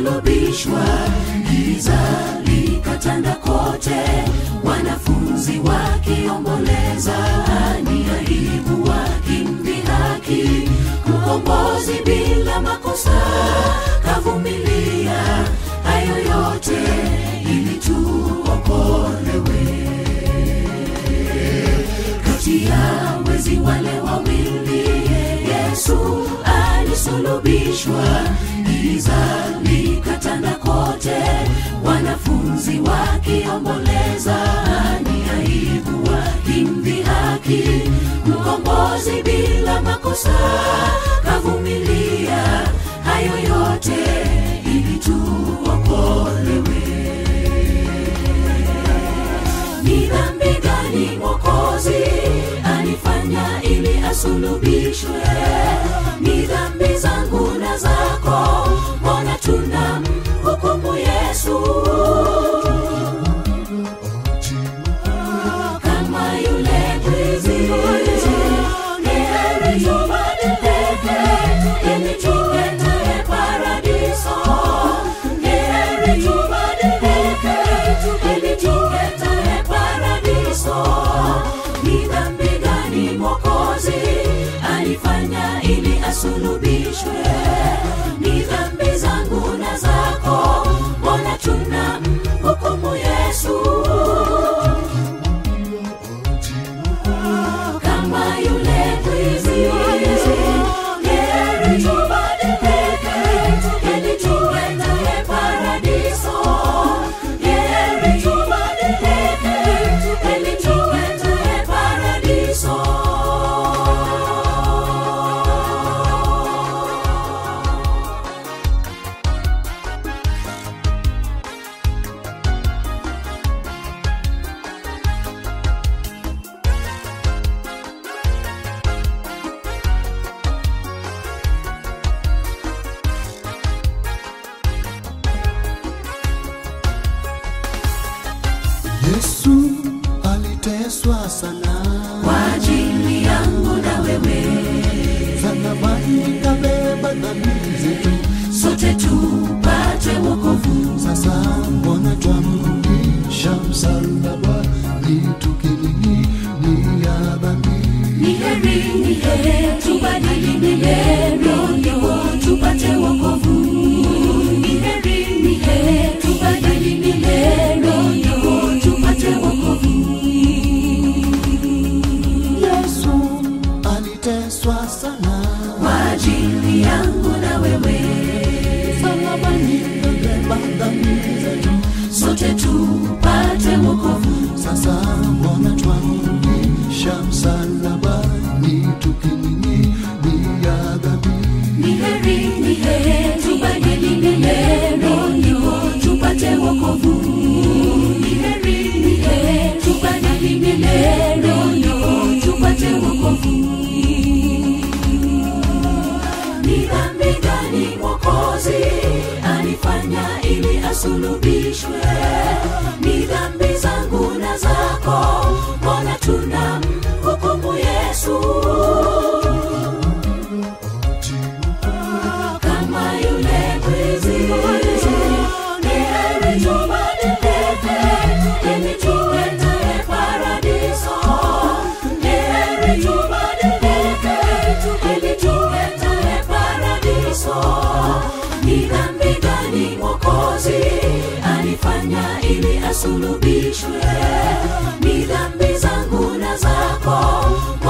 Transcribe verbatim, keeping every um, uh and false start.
alisulubishwa, giza likatanda kote, wanafunzi wakiomboleza, ni aibu wakimdhihaki, mkombozi bila makosa kavumilia hayo yote ili tuokolewe. Kati ya wezi wale wawili Yesu alisulubishwa, giza likatanda kote, wanafunzi wakiomboleza, ni aibu wakimdhihaki, mkombozi bila makosa kavumilia hayo yote ili tuokolewe. Ni dhambi gani Mwokozi alifanya ili asulubishwe? Ni dhambi zangu na zako, mbona tunamhukumu Yesu? Kama yule mwizi, ni heri tubadilike ili tuende paradiso. Ni heri tubadilike ili tuende paradiso. Ni dhambi gani Mwokozi alifanya ili asulubishwe? Ni dhambi zangu na zako, mbona tunamhukumu Yesu? Kama yule mwizi, ni heri tubadilike ili tuende paradiso. Ni heri tubadilike ili tuende paradiso. Yesu aliteswa sana kwa ajili yangu na wewe, sana bali kabeba dhambi zetu, sote tupate wokovu. sasa mbona twamrudisha msalabani tukining'inia dhambi? Ni heri, ni heri tubadili milele ndipo tupate wokovu. Ni heri, ni heri tubadili milele ndipo tupate wokovu. Yesu aliteswa sana Kwa ajili yangu na wewe, msalabani kabeba dhambi zetu, sote tupate wokovu. sasa mbona twamrudisha msalabani tukining'inia dhambi? Ni heri, ni heri tubadili milele ndipo tupate wokovu. Ni heri, ni heri tubadili milele ndipo tupate wokovu. Ni dhambi gani Mwokozi alifanya ili asulubishwe? Ni dhambi zangu na zako, mbona tunamhukumu Yesu? Kama yule mwizi, ni heri tubadilike ili tuende paradiso. Ni heri tubadilike ili tuende paradiso. Ni dhambi gani Mwokozi alifanya ili asulubishwe? Ni dhambi zangu na zako,